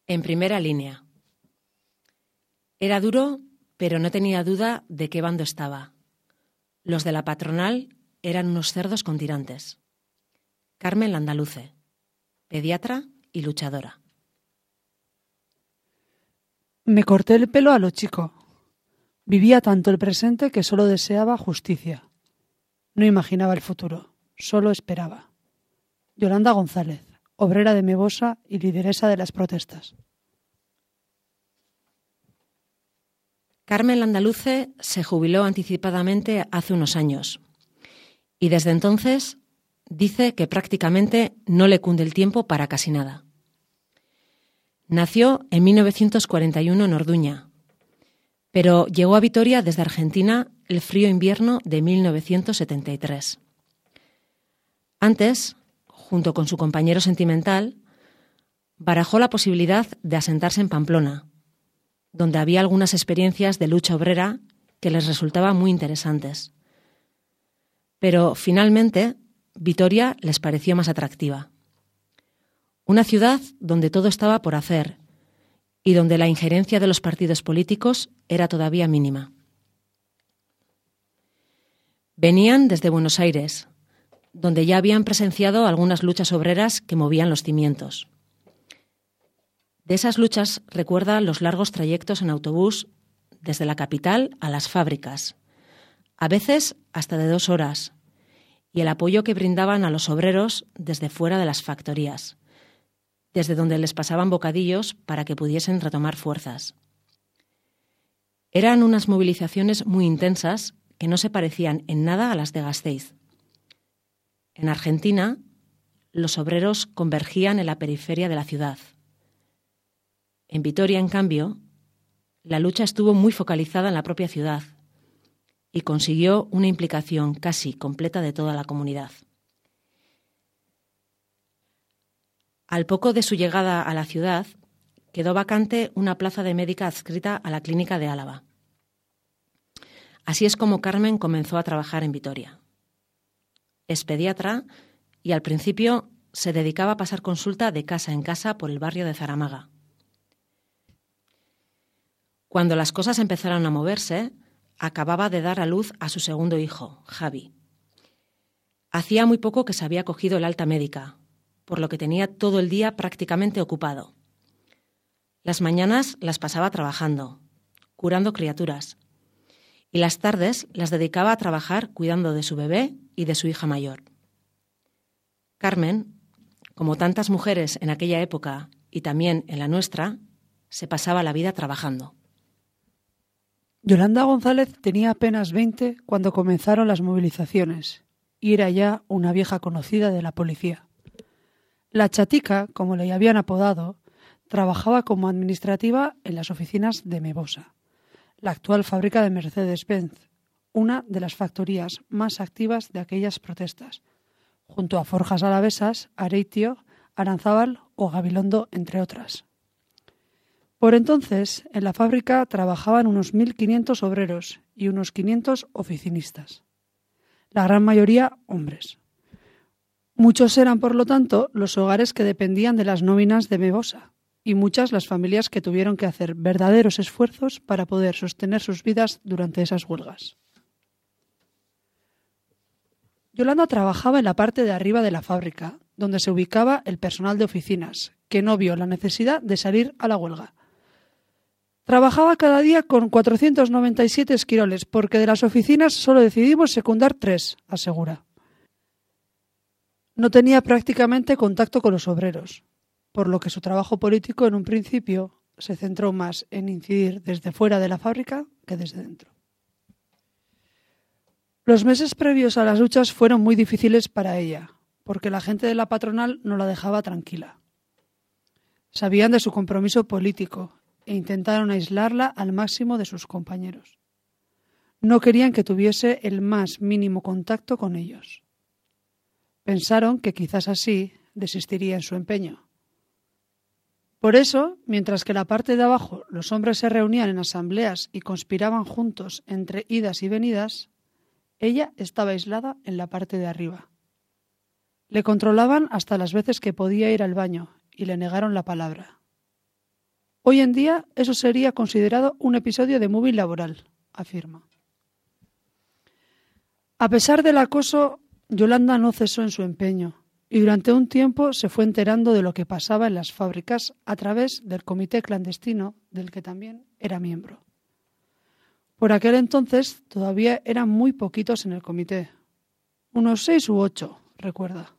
En primera línea. Era duro, pero no tenía duda de qué bando estaba. Los de la patronal eran unos cerdos con tirantes. Carmen Landaluce, pediatra y luchadora. Me corté el pelo a lo chico. Vivía tanto el presente que solo deseaba justicia. No imaginaba el futuro, solo esperaba. Yolanda González, obrera de Mebosa y lideresa de las protestas. Carmen Landaluce se jubiló anticipadamente hace unos años y desde entonces dice que prácticamente no le cunde el tiempo para casi nada. Nació en 1941 en Orduña, pero llegó a Vitoria desde Argentina el frío invierno de 1973. Antes, junto con su compañero sentimental, barajó la posibilidad de asentarse en Pamplona, donde había algunas experiencias de lucha obrera que les resultaban muy interesantes. Pero finalmente, Vitoria les pareció más atractiva. Una ciudad donde todo estaba por hacer y donde la injerencia de los partidos políticos era todavía mínima. Venían desde Buenos Aires, donde ya habían presenciado algunas luchas obreras que movían los cimientos. De esas luchas recuerda los largos trayectos en autobús desde la capital a las fábricas, a veces hasta de 2 horas, y el apoyo que brindaban a los obreros desde fuera de las factorías, desde donde les pasaban bocadillos para que pudiesen retomar fuerzas. Eran unas movilizaciones muy intensas que no se parecían en nada a las de Gasteiz. En Argentina, los obreros convergían en la periferia de la ciudad. En Vitoria, en cambio, la lucha estuvo muy focalizada en la propia ciudad y consiguió una implicación casi completa de toda la comunidad. Al poco de su llegada a la ciudad, quedó vacante una plaza de médica adscrita a la Clínica de Álava. Así es como Carmen comenzó a trabajar en Vitoria. Es pediatra y al principio se dedicaba a pasar consulta de casa en casa por el barrio de Zaramaga. Cuando las cosas empezaron a moverse, acababa de dar a luz a su segundo hijo, Javi. Hacía muy poco que se había cogido el alta médica, por lo que tenía todo el día prácticamente ocupado. Las mañanas las pasaba trabajando, curando criaturas, y las tardes las dedicaba a trabajar cuidando de su bebé y de su hija mayor. Carmen, como tantas mujeres en aquella época y también en la nuestra, se pasaba la vida trabajando. Yolanda González tenía apenas 20 cuando comenzaron las movilizaciones y era ya una vieja conocida de la policía. La Chatica, como le habían apodado, trabajaba como administrativa en las oficinas de Mebosa, la actual fábrica de Mercedes-Benz, una de las factorías más activas de aquellas protestas, junto a Forjas Alavesas, Areitio, Aranzábal o Gabilondo, entre otras. Por entonces, en la fábrica trabajaban unos 1.500 obreros y unos 500 oficinistas, la gran mayoría hombres. Muchos eran, por lo tanto, los hogares que dependían de las nóminas de Mebosa y muchas las familias que tuvieron que hacer verdaderos esfuerzos para poder sostener sus vidas durante esas huelgas. Yolanda trabajaba en la parte de arriba de la fábrica, donde se ubicaba el personal de oficinas, que no vio la necesidad de salir a la huelga. Trabajaba cada día con 497 esquiroles, porque de las oficinas solo decidimos secundar 3, asegura. No tenía prácticamente contacto con los obreros, por lo que su trabajo político en un principio se centró más en incidir desde fuera de la fábrica que desde dentro. Los meses previos a las luchas fueron muy difíciles para ella, porque la gente de la patronal no la dejaba tranquila. Sabían de su compromiso político e intentaron aislarla al máximo de sus compañeros. No querían que tuviese el más mínimo contacto con ellos. Pensaron que quizás así desistiría en su empeño. Por eso, mientras que la parte de abajo los hombres se reunían en asambleas y conspiraban juntos entre idas y venidas, ella estaba aislada en la parte de arriba. Le controlaban hasta las veces que podía ir al baño y le negaron la palabra. Hoy en día eso sería considerado un episodio de móvil laboral, afirma. A pesar del acoso, Yolanda no cesó en su empeño y durante un tiempo se fue enterando de lo que pasaba en las fábricas a través del comité clandestino del que también era miembro. Por aquel entonces todavía eran muy poquitos en el comité, unos 6 u 8, recuerda.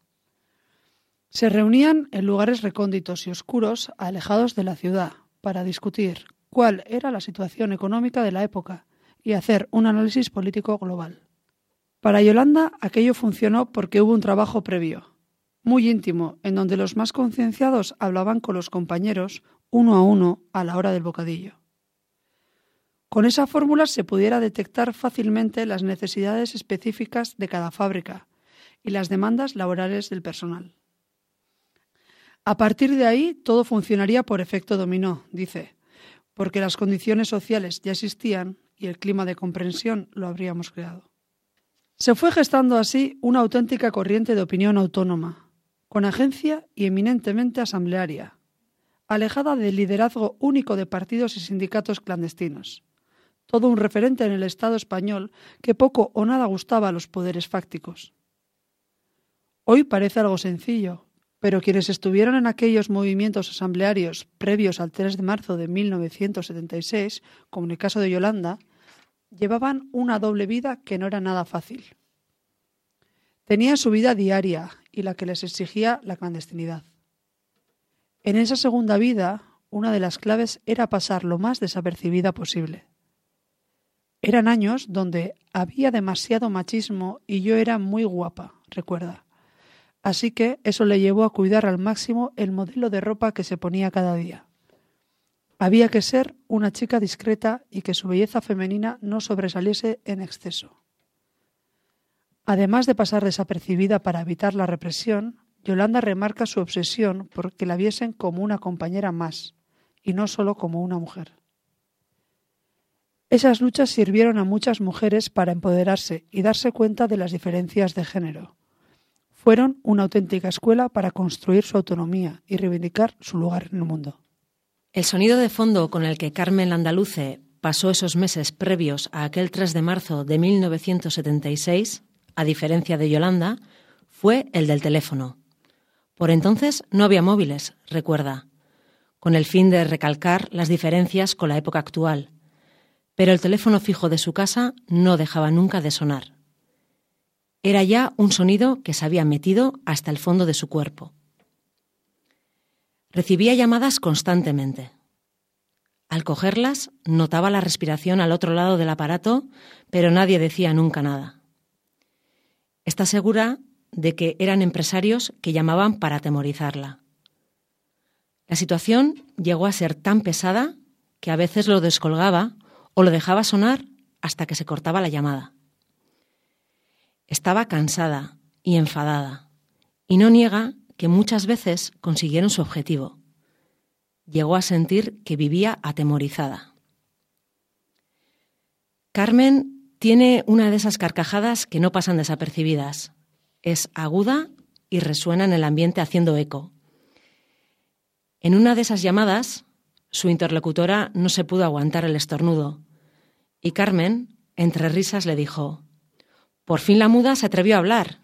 Se reunían en lugares recónditos y oscuros, alejados de la ciudad, para discutir cuál era la situación económica de la época y hacer un análisis político global. Para Yolanda aquello funcionó porque hubo un trabajo previo, muy íntimo, en donde los más concienciados hablaban con los compañeros uno a uno a la hora del bocadillo. Con esa fórmula se pudiera detectar fácilmente las necesidades específicas de cada fábrica y las demandas laborales del personal. A partir de ahí todo funcionaría por efecto dominó, dice, porque las condiciones sociales ya existían y el clima de comprensión lo habríamos creado. Se fue gestando así una auténtica corriente de opinión autónoma, con agencia y eminentemente asamblearia, alejada del liderazgo único de partidos y sindicatos clandestinos. Todo un referente en el Estado español que poco o nada gustaba a los poderes fácticos. Hoy parece algo sencillo, pero quienes estuvieron en aquellos movimientos asamblearios previos al 3 de marzo de 1976, como en el caso de Yolanda, llevaban una doble vida que no era nada fácil. Tenían su vida diaria y la que les exigía la clandestinidad. En esa segunda vida, una de las claves era pasar lo más desapercibida posible. Eran años donde había demasiado machismo y yo era muy guapa, recuerda. Así que eso le llevó a cuidar al máximo el modelo de ropa que se ponía cada día. Había que ser una chica discreta y que su belleza femenina no sobresaliese en exceso. Además de pasar desapercibida para evitar la represión, Yolanda remarca su obsesión por que la viesen como una compañera más y no solo como una mujer. Esas luchas sirvieron a muchas mujeres para empoderarse y darse cuenta de las diferencias de género. Fueron una auténtica escuela para construir su autonomía y reivindicar su lugar en el mundo. El sonido de fondo con el que Carmen Landaluce pasó esos meses previos a aquel 3 de marzo de 1976, a diferencia de Yolanda, fue el del teléfono. Por entonces no había móviles, recuerda, con el fin de recalcar las diferencias con la época actual. Pero el teléfono fijo de su casa no dejaba nunca de sonar. Era ya un sonido que se había metido hasta el fondo de su cuerpo. Recibía llamadas constantemente. Al cogerlas, notaba la respiración al otro lado del aparato, pero nadie decía nunca nada. Está segura de que eran empresarios que llamaban para atemorizarla. La situación llegó a ser tan pesada que a veces lo descolgaba o lo dejaba sonar hasta que se cortaba la llamada. Estaba cansada y enfadada, y no niega que muchas veces consiguieron su objetivo. Llegó a sentir que vivía atemorizada. Carmen tiene una de esas carcajadas que no pasan desapercibidas. Es aguda y resuena en el ambiente haciendo eco. En una de esas llamadas, su interlocutora no se pudo aguantar el estornudo, y Carmen, entre risas, le dijo: «Por fin la muda se atrevió a hablar».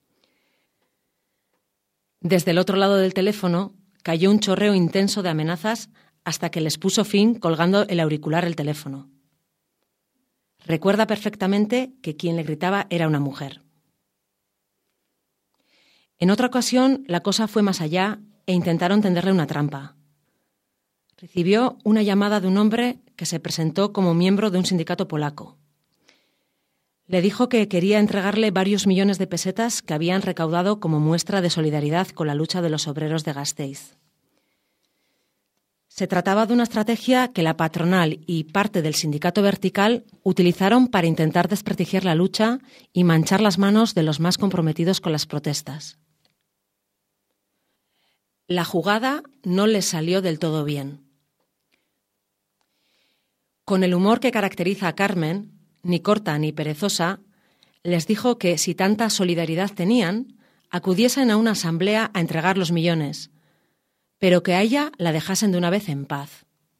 Desde el otro lado del teléfono cayó un chorreo intenso de amenazas hasta que les puso fin colgando el auricular el teléfono. Recuerda perfectamente que quien le gritaba era una mujer. En otra ocasión, la cosa fue más allá e intentaron tenderle una trampa. Recibió una llamada de un hombre que se presentó como miembro de un sindicato polaco. Le dijo que quería entregarle varios millones de pesetas que habían recaudado como muestra de solidaridad con la lucha de los obreros de Gasteiz. Se trataba de una estrategia que la patronal y parte del sindicato vertical utilizaron para intentar desprestigiar la lucha y manchar las manos de los más comprometidos con las protestas. La jugada no les salió del todo bien. Con el humor que caracteriza a Carmen, ni corta ni perezosa, les dijo que si tanta solidaridad tenían, acudiesen a una asamblea a entregar los millones, pero que a ella la dejasen de una vez en paz.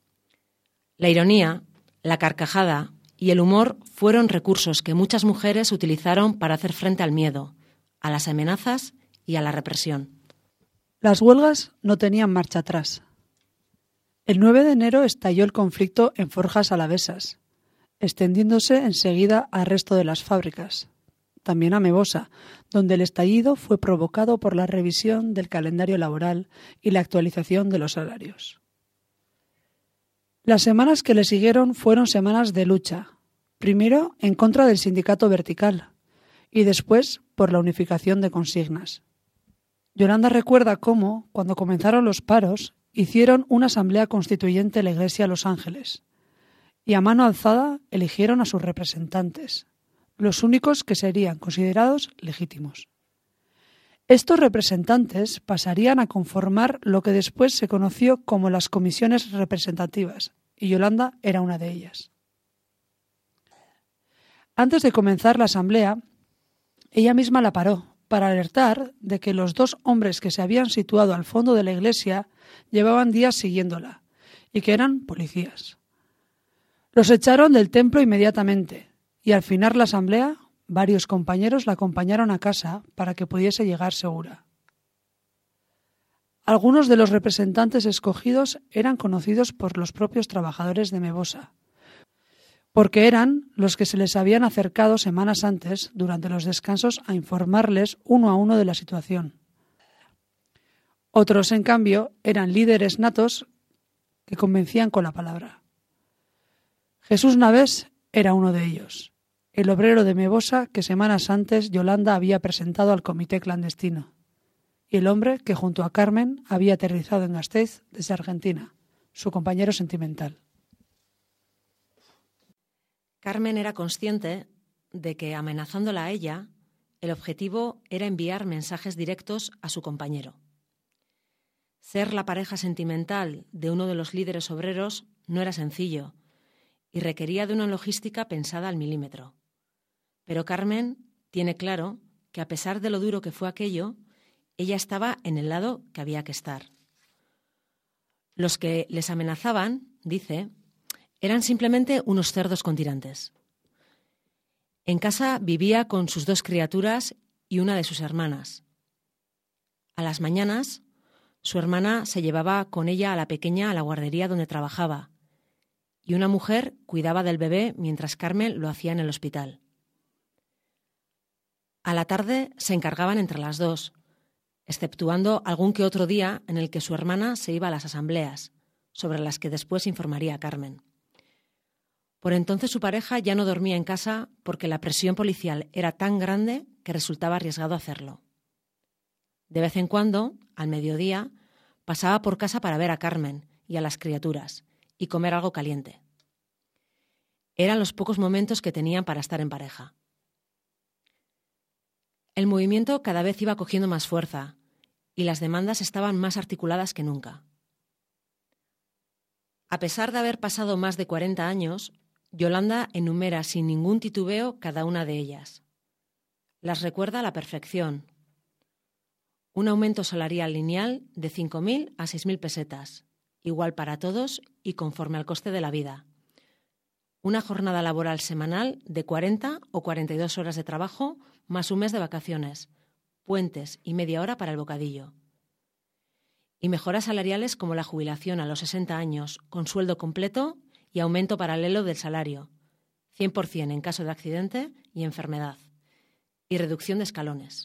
La ironía, la carcajada y el humor fueron recursos que muchas mujeres utilizaron para hacer frente al miedo, a las amenazas y a la represión. Las huelgas no tenían marcha atrás. El 9 de enero estalló el conflicto en Forjas Alavesas, extendiéndose enseguida al resto de las fábricas, también a Mebosa, donde el estallido fue provocado por la revisión del calendario laboral y la actualización de los salarios. Las semanas que le siguieron fueron semanas de lucha, primero en contra del sindicato vertical y después por la unificación de consignas. Yolanda recuerda cómo, cuando comenzaron los paros, hicieron una asamblea constituyente en la Iglesia de Los Ángeles y a mano alzada eligieron a sus representantes, los únicos que serían considerados legítimos. Estos representantes pasarían a conformar lo que después se conoció como las comisiones representativas, y Yolanda era una de ellas. Antes de comenzar la asamblea, ella misma la paró para alertar de que los 2 hombres que se habían situado al fondo de la iglesia llevaban días siguiéndola y que eran policías. Los echaron del templo inmediatamente y al final la asamblea, varios compañeros la acompañaron a casa para que pudiese llegar segura. Algunos de los representantes escogidos eran conocidos por los propios trabajadores de Mebosa, porque eran los que se les habían acercado semanas antes, durante los descansos, a informarles uno a uno de la situación. Otros, en cambio, eran líderes natos que convencían con la palabra. Jesús Navés era uno de ellos, el obrero de Mebosa que semanas antes Yolanda había presentado al comité clandestino, y el hombre que junto a Carmen había aterrizado en Gasteiz desde Argentina, su compañero sentimental. Carmen era consciente de que, amenazándola a ella, el objetivo era enviar mensajes directos a su compañero. Ser la pareja sentimental de uno de los líderes obreros no era sencillo y requería de una logística pensada al milímetro. Pero Carmen tiene claro que, a pesar de lo duro que fue aquello, ella estaba en el lado que había que estar. Los que les amenazaban, dice, eran simplemente unos cerdos con tirantes. En casa vivía con sus 2 criaturas y una de sus hermanas. A las mañanas, su hermana se llevaba con ella a la pequeña a la guardería donde trabajaba, y una mujer cuidaba del bebé mientras Carmen lo hacía en el hospital. A la tarde se encargaban entre las 2, exceptuando algún que otro día en el que su hermana se iba a las asambleas, sobre las que después informaría a Carmen. Por entonces su pareja ya no dormía en casa porque la presión policial era tan grande que resultaba arriesgado hacerlo. De vez en cuando, al mediodía, pasaba por casa para ver a Carmen y a las criaturas y comer algo caliente. Eran los pocos momentos que tenían para estar en pareja. El movimiento cada vez iba cogiendo más fuerza y las demandas estaban más articuladas que nunca. A pesar de haber pasado más de 40 años, Yolanda enumera sin ningún titubeo cada una de ellas. Las recuerda a la perfección. Un aumento salarial lineal de 5.000 a 6.000 pesetas, igual para todos y conforme al coste de la vida. Una jornada laboral semanal de 40 o 42 horas de trabajo más un mes de vacaciones, puentes y media hora para el bocadillo. Y mejoras salariales como la jubilación a los 60 años con sueldo completo y aumento paralelo del salario, 100% en caso de accidente y enfermedad, y reducción de escalones.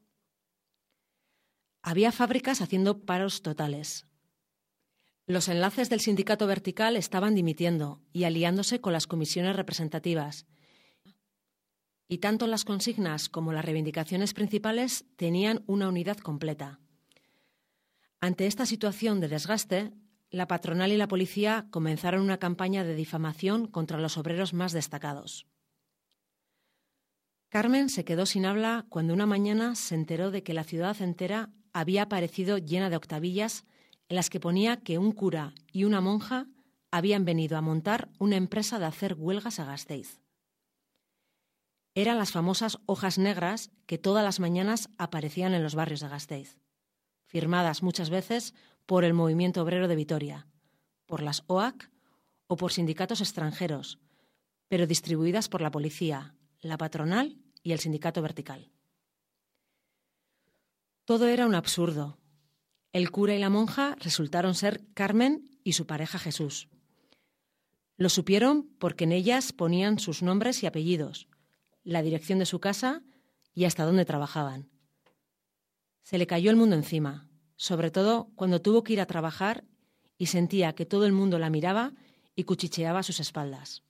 Había fábricas haciendo paros totales. Los enlaces del sindicato vertical estaban dimitiendo y aliándose con las comisiones representativas. Y tanto las consignas como las reivindicaciones principales tenían una unidad completa. Ante esta situación de desgaste, la patronal y la policía comenzaron una campaña de difamación contra los obreros más destacados. Carmen se quedó sin habla cuando una mañana se enteró de que la ciudad entera había aparecido llena de octavillas en las que ponía que un cura y una monja habían venido a montar una empresa de hacer huelgas a Gasteiz. Eran las famosas hojas negras que todas las mañanas aparecían en los barrios de Gasteiz, firmadas muchas veces por el movimiento obrero de Vitoria, por las OAC o por sindicatos extranjeros, pero distribuidas por la policía, la patronal y el sindicato vertical. Todo era un absurdo. El cura y la monja resultaron ser Carmen y su pareja Jesús. Lo supieron porque en ellas ponían sus nombres y apellidos, la dirección de su casa y hasta dónde trabajaban. Se le cayó el mundo encima, sobre todo cuando tuvo que ir a trabajar y sentía que todo el mundo la miraba y cuchicheaba a sus espaldas.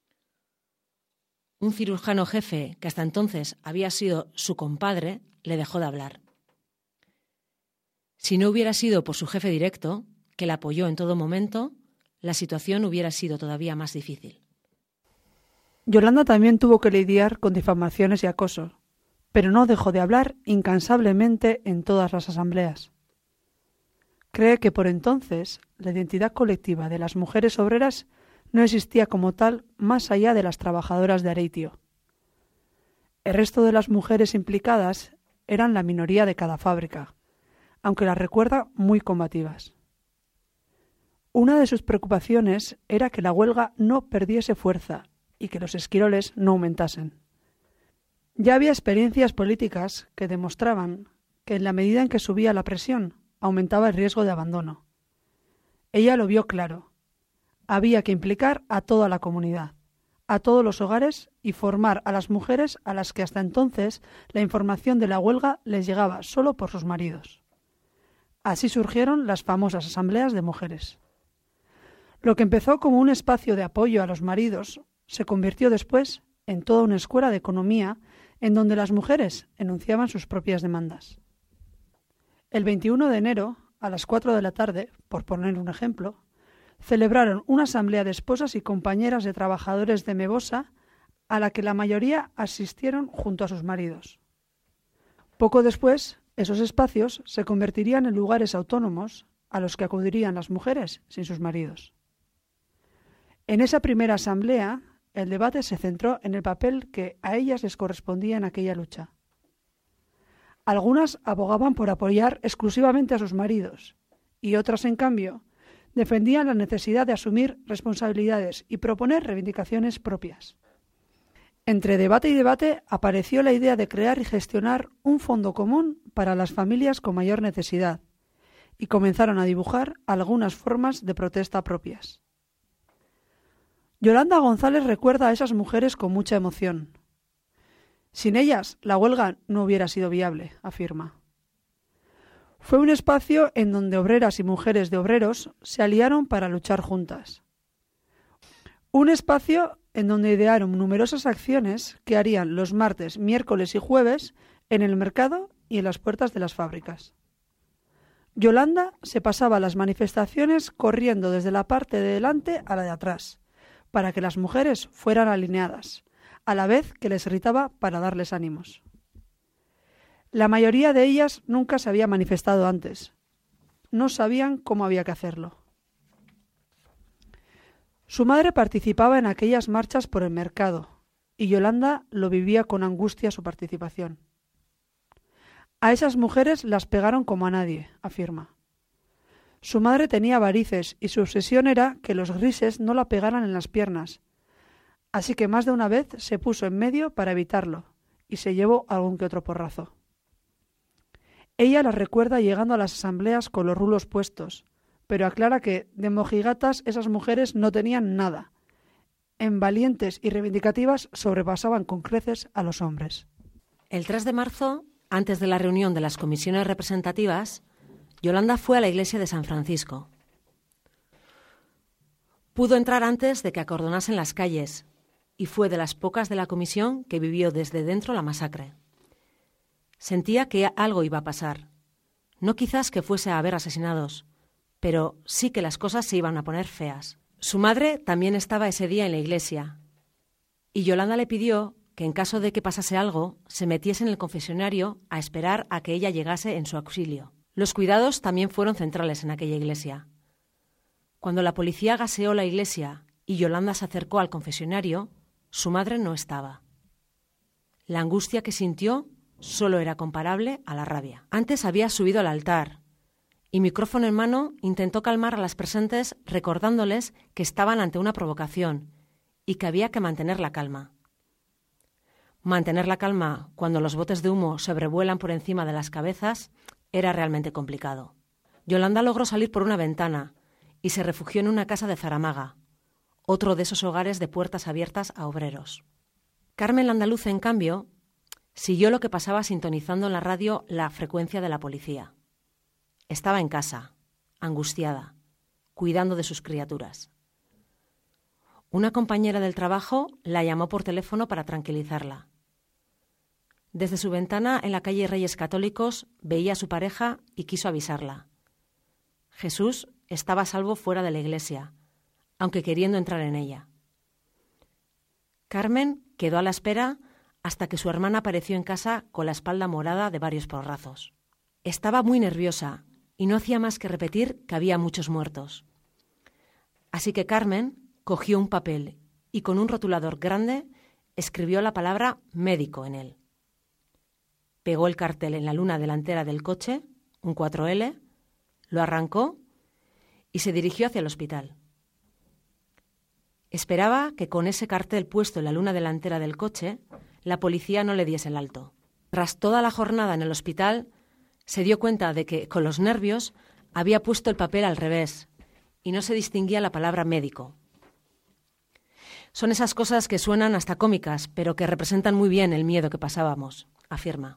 Un cirujano jefe, que hasta entonces había sido su compadre, le dejó de hablar. Si no hubiera sido por su jefe directo, que la apoyó en todo momento, la situación hubiera sido todavía más difícil. Yolanda también tuvo que lidiar con difamaciones y acoso, pero no dejó de hablar incansablemente en todas las asambleas. Cree que por entonces la identidad colectiva de las mujeres obreras no existía como tal más allá de las trabajadoras de Areitio. El resto de las mujeres implicadas eran la minoría de cada fábrica, aunque las recuerda muy combativas. Una de sus preocupaciones era que la huelga no perdiese fuerza y que los esquiroles no aumentasen. Ya había experiencias políticas que demostraban que en la medida en que subía la presión, aumentaba el riesgo de abandono. Ella lo vio claro. Había que implicar a toda la comunidad, a todos los hogares y formar a las mujeres a las que hasta entonces la información de la huelga les llegaba solo por sus maridos. Así surgieron las famosas asambleas de mujeres. Lo que empezó como un espacio de apoyo a los maridos se convirtió después en toda una escuela de economía en donde las mujeres enunciaban sus propias demandas. El 21 de enero, a las 4 de la tarde, por poner un ejemplo, celebraron una asamblea de esposas y compañeras de trabajadores de Mebosa a la que la mayoría asistieron junto a sus maridos. Poco después, esos espacios se convertirían en lugares autónomos a los que acudirían las mujeres sin sus maridos. En esa primera asamblea, el debate se centró en el papel que a ellas les correspondía en aquella lucha. Algunas abogaban por apoyar exclusivamente a sus maridos y otras, en cambio, defendían la necesidad de asumir responsabilidades y proponer reivindicaciones propias. Entre debate y debate apareció la idea de crear y gestionar un fondo común para las familias con mayor necesidad y comenzaron a dibujar algunas formas de protesta propias. Yolanda González recuerda a esas mujeres con mucha emoción. Sin ellas, la huelga no hubiera sido viable, afirma. Fue un espacio en donde obreras y mujeres de obreros se aliaron para luchar juntas. Un espacio en donde idearon numerosas acciones que harían los martes, miércoles y jueves en el mercado y en las puertas de las fábricas. Yolanda se pasaba las manifestaciones corriendo desde la parte de delante a la de atrás, para que las mujeres fueran alineadas, a la vez que les gritaba para darles ánimos. La mayoría de ellas nunca se había manifestado antes. No sabían cómo había que hacerlo. Su madre participaba en aquellas marchas por el mercado, y Yolanda lo vivía con angustia su participación. A esas mujeres las pegaron como a nadie, afirma. Su madre tenía varices y su obsesión era que los grises no la pegaran en las piernas, así que más de una vez se puso en medio para evitarlo y se llevó algún que otro porrazo. Ella las recuerda llegando a las asambleas con los rulos puestos, pero aclara que de mojigatas esas mujeres no tenían nada. En valientes y reivindicativas sobrepasaban con creces a los hombres. El 3 de marzo, antes de la reunión de las comisiones representativas, Yolanda fue a la iglesia de San Francisco. Pudo entrar antes de que acordonasen las calles y fue de las pocas de la comisión que vivió desde dentro la masacre. Sentía que algo iba a pasar. No quizás que fuese a haber asesinados, pero sí que las cosas se iban a poner feas. Su madre también estaba ese día en la iglesia y Yolanda le pidió que en caso de que pasase algo se metiese en el confesionario a esperar a que ella llegase en su auxilio. Los cuidados también fueron centrales en aquella iglesia. Cuando la policía gaseó la iglesia y Yolanda se acercó al confesionario, su madre no estaba. La angustia que sintió solo era comparable a la rabia. Antes había subido al altar y micrófono en mano intentó calmar a las presentes recordándoles que estaban ante una provocación y que había que mantener la calma. Mantener la calma cuando los botes de humo sobrevuelan por encima de las cabezas era realmente complicado. Yolanda logró salir por una ventana y se refugió en una casa de Zaramaga, otro de esos hogares de puertas abiertas a obreros. Carmen Landaluce, en cambio, siguió lo que pasaba sintonizando en la radio la frecuencia de la policía. Estaba en casa, angustiada, cuidando de sus criaturas. Una compañera del trabajo la llamó por teléfono para tranquilizarla. Desde su ventana en la calle Reyes Católicos veía a su pareja y quiso avisarla. Jesús estaba a salvo fuera de la iglesia, aunque queriendo entrar en ella. Carmen quedó a la espera hasta que su hermana apareció en casa con la espalda morada de varios porrazos. Estaba muy nerviosa y no hacía más que repetir que había muchos muertos. Así que Carmen cogió un papel y con un rotulador grande escribió la palabra médico en él. Pegó el cartel en la luna delantera del coche, un 4L, lo arrancó y se dirigió hacia el hospital. Esperaba que con ese cartel puesto en la luna delantera del coche, la policía no le diese el alto. Tras toda la jornada en el hospital, se dio cuenta de que, con los nervios, había puesto el papel al revés y no se distinguía la palabra médico. Son esas cosas que suenan hasta cómicas, pero que representan muy bien el miedo que pasábamos, afirma.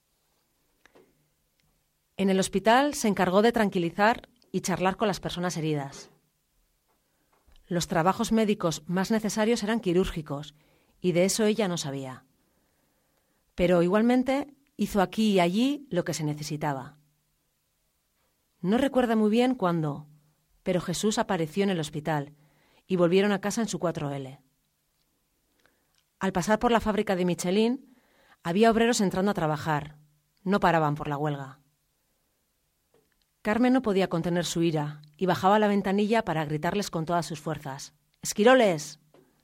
En el hospital se encargó de tranquilizar y charlar con las personas heridas. Los trabajos médicos más necesarios eran quirúrgicos, y de eso ella no sabía. Pero igualmente hizo aquí y allí lo que se necesitaba. No recuerda muy bien cuándo, pero Jesús apareció en el hospital y volvieron a casa en su 4L. Al pasar por la fábrica de Michelin, había obreros entrando a trabajar. No paraban por la huelga. Carmen no podía contener su ira y bajaba a la ventanilla para gritarles con todas sus fuerzas: ¡Esquiroles!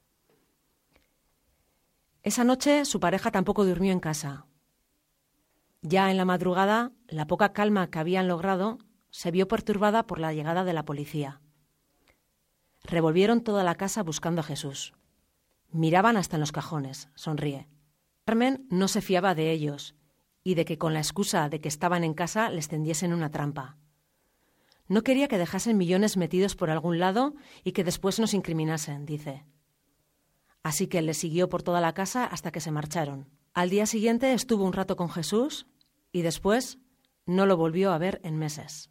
Esa noche su pareja tampoco durmió en casa. Ya en la madrugada, la poca calma que habían logrado se vio perturbada por la llegada de la policía. Revolvieron toda la casa buscando a Jesús. Miraban hasta en los cajones, sonríe. Carmen no se fiaba de ellos y de que con la excusa de que estaban en casa les tendiesen una trampa. No quería que dejasen millones metidos por algún lado y que después nos incriminasen, dice. Así que le siguió por toda la casa hasta que se marcharon. Al día siguiente estuvo un rato con Jesús y después no lo volvió a ver en meses.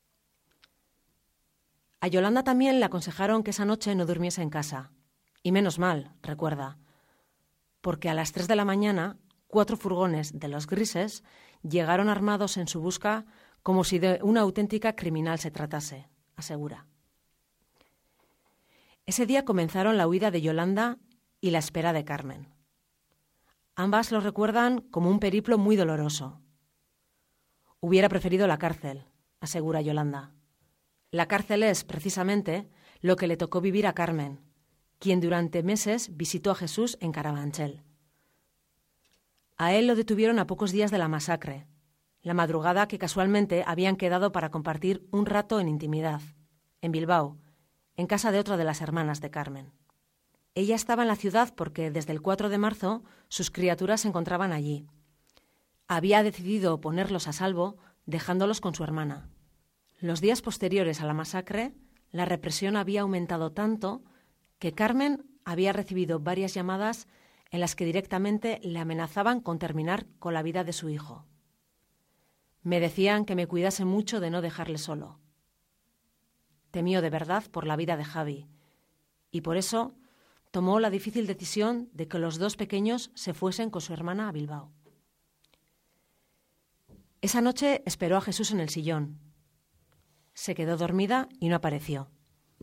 A Yolanda también le aconsejaron que esa noche no durmiese en casa. Y menos mal, recuerda, porque a las 3 de la mañana 4 furgones de los grises llegaron armados en su busca como si de una auténtica criminal se tratase, asegura. Ese día comenzaron la huida de Yolanda y la espera de Carmen. Ambas lo recuerdan como un periplo muy doloroso. Hubiera preferido la cárcel, asegura Yolanda. La cárcel es, precisamente, lo que le tocó vivir a Carmen, quien durante meses visitó a Jesús en Carabanchel. A él lo detuvieron a pocos días de la masacre, la madrugada que casualmente habían quedado para compartir un rato en intimidad, en Bilbao, en casa de otra de las hermanas de Carmen. Ella estaba en la ciudad porque desde el 4 de marzo sus criaturas se encontraban allí. Había decidido ponerlos a salvo, dejándolos con su hermana. Los días posteriores a la masacre, la represión había aumentado tanto que Carmen había recibido varias llamadas en las que directamente le amenazaban con terminar con la vida de su hijo. Me decían que me cuidase mucho de no dejarle solo. Temió de verdad por la vida de Javi y por eso tomó la difícil decisión de que los 2 pequeños se fuesen con su hermana a Bilbao. Esa noche esperó a Jesús en el sillón. Se quedó dormida y no apareció.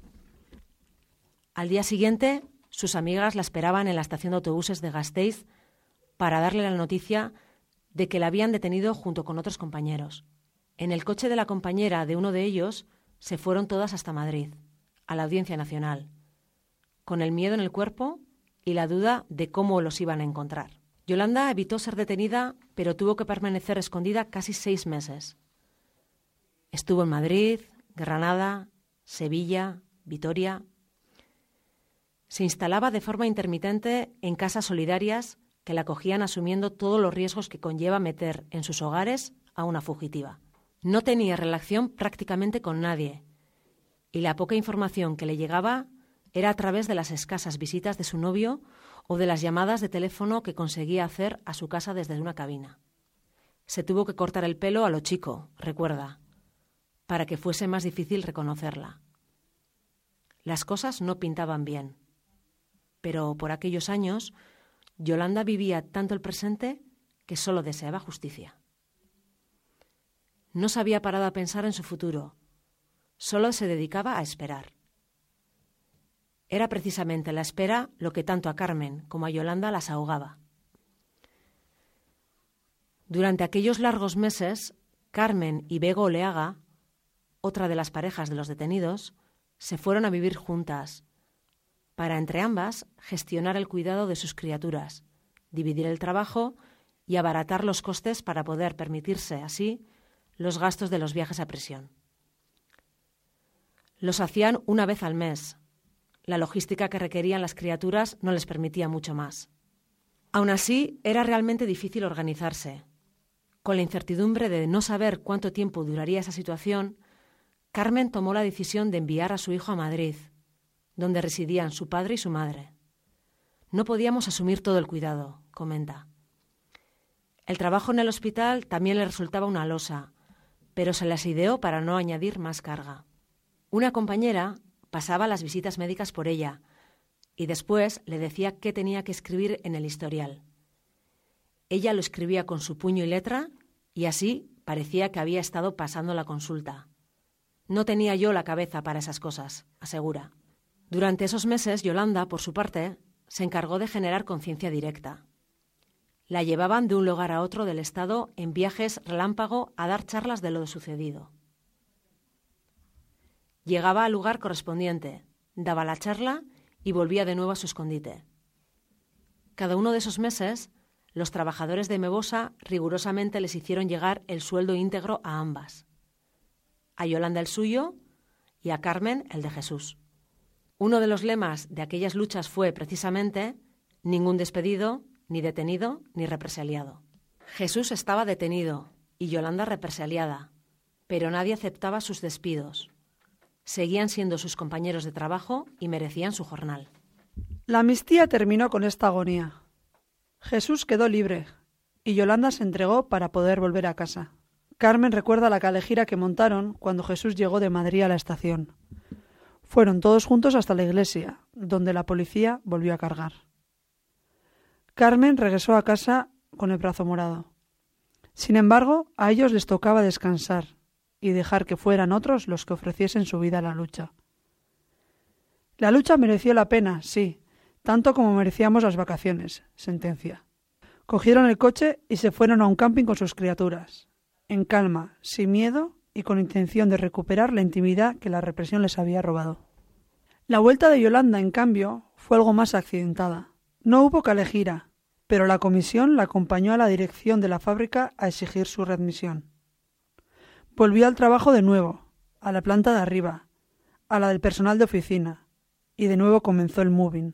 Al día siguiente, sus amigas la esperaban en la estación de autobuses de Gasteiz para darle la noticia de que la habían detenido junto con otros compañeros. En el coche de la compañera de uno de ellos se fueron todas hasta Madrid, a la Audiencia Nacional, con el miedo en el cuerpo y la duda de cómo los iban a encontrar. Yolanda evitó ser detenida, pero tuvo que permanecer escondida casi 6 meses. Estuvo en Madrid, Granada, Sevilla, Vitoria. Se instalaba de forma intermitente en casas solidarias que la acogían asumiendo todos los riesgos que conlleva meter en sus hogares a una fugitiva. No tenía relación prácticamente con nadie y la poca información que le llegaba era a través de las escasas visitas de su novio o de las llamadas de teléfono que conseguía hacer a su casa desde una cabina. Se tuvo que cortar el pelo a lo chico, recuerda, para que fuese más difícil reconocerla. Las cosas no pintaban bien, pero por aquellos años Yolanda vivía tanto el presente que solo deseaba justicia. No se había parado a pensar en su futuro, solo se dedicaba a esperar. Era precisamente la espera lo que tanto a Carmen como a Yolanda las ahogaba. Durante aquellos largos meses, Carmen y Bego Oleaga, otra de las parejas de los detenidos, se fueron a vivir juntas para, entre ambas, gestionar el cuidado de sus criaturas, dividir el trabajo y abaratar los costes para poder permitirse, así, los gastos de los viajes a prisión. Los hacían una vez al mes. La logística que requerían las criaturas no les permitía mucho más. Aún así, era realmente difícil organizarse. Con la incertidumbre de no saber cuánto tiempo duraría esa situación, Carmen tomó la decisión de enviar a su hijo a Madrid, donde residían su padre y su madre. No podíamos asumir todo el cuidado, comenta. El trabajo en el hospital también le resultaba una losa, pero se las ideó para no añadir más carga. Una compañera pasaba las visitas médicas por ella y después le decía qué tenía que escribir en el historial. Ella lo escribía con su puño y letra y así parecía que había estado pasando la consulta. No tenía yo la cabeza para esas cosas, asegura. Durante esos meses, Yolanda, por su parte, se encargó de generar conciencia directa. La llevaban de un lugar a otro del Estado en viajes relámpago a dar charlas de lo sucedido. Llegaba al lugar correspondiente, daba la charla y volvía de nuevo a su escondite. Cada uno de esos meses, los trabajadores de Mebosa rigurosamente les hicieron llegar el sueldo íntegro a ambas. A Yolanda el suyo y a Carmen el de Jesús. Uno de los lemas de aquellas luchas fue, precisamente, ningún despedido, ni detenido, ni represaliado. Jesús estaba detenido y Yolanda represaliada, pero nadie aceptaba sus despidos. Seguían siendo sus compañeros de trabajo y merecían su jornal. La amnistía terminó con esta agonía. Jesús quedó libre y Yolanda se entregó para poder volver a casa. Carmen recuerda la calejira que montaron cuando Jesús llegó de Madrid a la estación. Fueron todos juntos hasta la iglesia, donde la policía volvió a cargar. Carmen regresó a casa con el brazo morado. Sin embargo, a ellos les tocaba descansar y dejar que fueran otros los que ofreciesen su vida a la lucha. La lucha mereció la pena, sí, tanto como merecíamos las vacaciones, sentencia. Cogieron el coche y se fueron a un camping con sus criaturas, en calma, sin miedo y con intención de recuperar la intimidad que la represión les había robado. La vuelta de Yolanda, en cambio, fue algo más accidentada. No hubo calejira, pero la comisión la acompañó a la dirección de la fábrica a exigir su readmisión. Volvió al trabajo de nuevo, a la planta de arriba, a la del personal de oficina, y de nuevo comenzó el moving.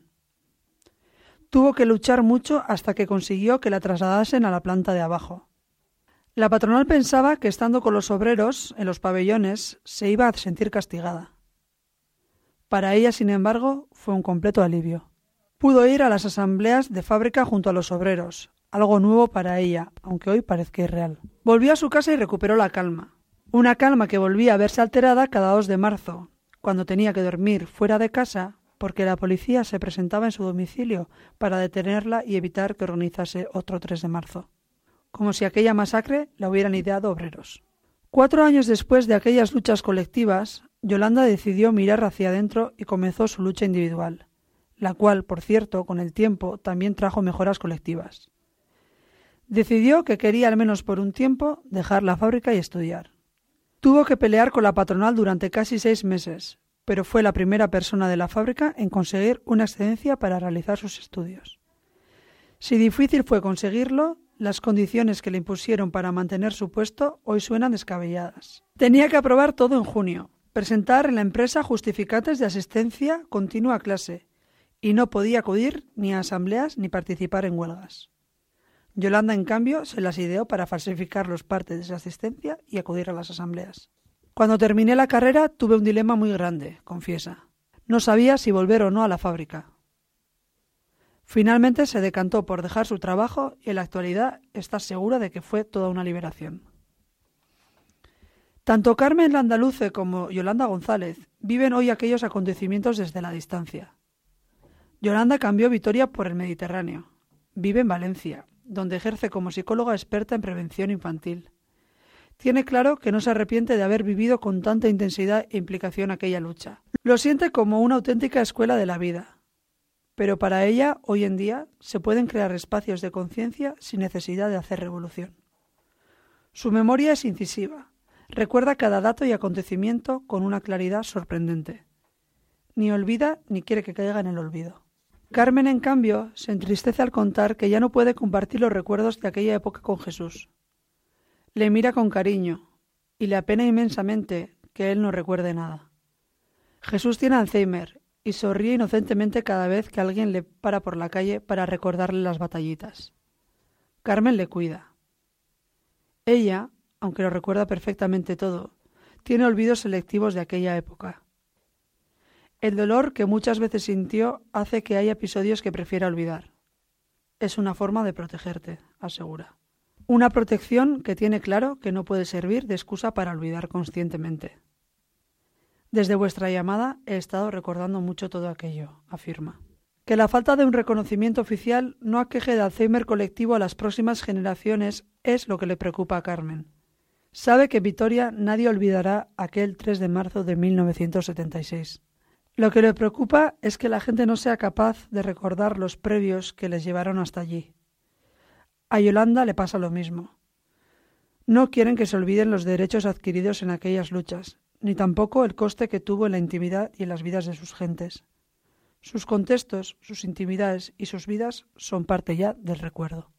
Tuvo que luchar mucho hasta que consiguió que la trasladasen a la planta de abajo. La patronal pensaba que estando con los obreros en los pabellones se iba a sentir castigada. Para ella, sin embargo, fue un completo alivio. Pudo ir a las asambleas de fábrica junto a los obreros, algo nuevo para ella, aunque hoy parezca irreal. Volvió a su casa y recuperó la calma. Una calma que volvía a verse alterada cada 2 de marzo, cuando tenía que dormir fuera de casa porque la policía se presentaba en su domicilio para detenerla y evitar que organizase otro 3 de marzo. Como si aquella masacre la hubieran ideado obreros. 4 años después de aquellas luchas colectivas, Yolanda decidió mirar hacia adentro y comenzó su lucha individual, la cual, por cierto, con el tiempo también trajo mejoras colectivas. Decidió que quería, al menos por un tiempo, dejar la fábrica y estudiar. Tuvo que pelear con la patronal durante casi 6 meses, pero fue la primera persona de la fábrica en conseguir una excedencia para realizar sus estudios. Si difícil fue conseguirlo, las condiciones que le impusieron para mantener su puesto hoy suenan descabelladas. Tenía que aprobar todo en junio, presentar en la empresa justificantes de asistencia continua a clase, y no podía acudir ni a asambleas ni participar en huelgas. Yolanda, en cambio, se las ideó para falsificar los partes de su asistencia y acudir a las asambleas. Cuando terminé la carrera tuve un dilema muy grande, confiesa. No sabía si volver o no a la fábrica. Finalmente se decantó por dejar su trabajo y en la actualidad está segura de que fue toda una liberación. Tanto Carmen Landaluce como Yolanda González viven hoy aquellos acontecimientos desde la distancia. Yolanda cambió Vitoria por el Mediterráneo. Vive en Valencia, donde ejerce como psicóloga experta en prevención infantil. Tiene claro que no se arrepiente de haber vivido con tanta intensidad e implicación aquella lucha. Lo siente como una auténtica escuela de la vida. Pero para ella, hoy en día, se pueden crear espacios de conciencia sin necesidad de hacer revolución. Su memoria es incisiva. Recuerda cada dato y acontecimiento con una claridad sorprendente. Ni olvida ni quiere que caiga en el olvido. Carmen, en cambio, se entristece al contar que ya no puede compartir los recuerdos de aquella época con Jesús. Le mira con cariño y le apena inmensamente que él no recuerde nada. Jesús tiene Alzheimer y sonríe inocentemente cada vez que alguien le para por la calle para recordarle las batallitas. Carmen le cuida. Ella, aunque lo recuerda perfectamente todo, tiene olvidos selectivos de aquella época. El dolor que muchas veces sintió hace que haya episodios que prefiera olvidar. Es una forma de protegerte, asegura. Una protección que tiene claro que no puede servir de excusa para olvidar conscientemente. Desde vuestra llamada he estado recordando mucho todo aquello, afirma. Que la falta de un reconocimiento oficial no aqueje de Alzheimer colectivo a las próximas generaciones es lo que le preocupa a Carmen. Sabe que en Vitoria nadie olvidará aquel 3 de marzo de 1976. Lo que le preocupa es que la gente no sea capaz de recordar los previos que les llevaron hasta allí. A Yolanda le pasa lo mismo. No quieren que se olviden los derechos adquiridos en aquellas luchas, ni tampoco el coste que tuvo en la intimidad y en las vidas de sus gentes. Sus contextos, sus intimidades y sus vidas son parte ya del recuerdo.